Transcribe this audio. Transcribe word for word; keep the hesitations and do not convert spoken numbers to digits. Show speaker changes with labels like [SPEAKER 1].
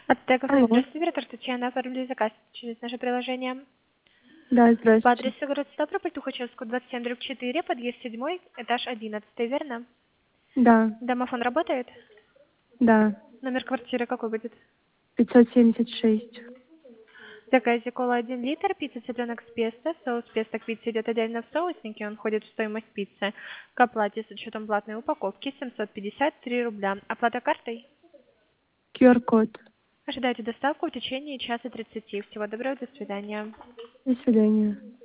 [SPEAKER 1] Аптека кафе.
[SPEAKER 2] Алло.
[SPEAKER 1] Здравствуйте, оператор Татьяна. Оформили заказ через наше приложение.
[SPEAKER 2] Да,
[SPEAKER 1] По
[SPEAKER 2] здравствуйте.
[SPEAKER 1] адресу город Ставрополь, Тухачевскую, двадцать семь, дробь четыре, подъезд седьмой, этаж одиннадцатый, верно?
[SPEAKER 2] Да,
[SPEAKER 1] Домофон работает?
[SPEAKER 2] да.
[SPEAKER 1] Номер квартиры какой будет?
[SPEAKER 2] пятьсот семьдесят шесть.
[SPEAKER 1] В заказе кола один литр, пицца цыпленок с песто, соус песто к пицце идет отдельно в соуснике, он входит в стоимость пиццы. К оплате с учетом платной упаковки семьсот пятьдесят три рубля. Оплата картой?
[SPEAKER 2] ку ар-код.
[SPEAKER 1] Ожидайте доставку в течение часа тридцати. Всего доброго, до свидания.
[SPEAKER 2] До свидания.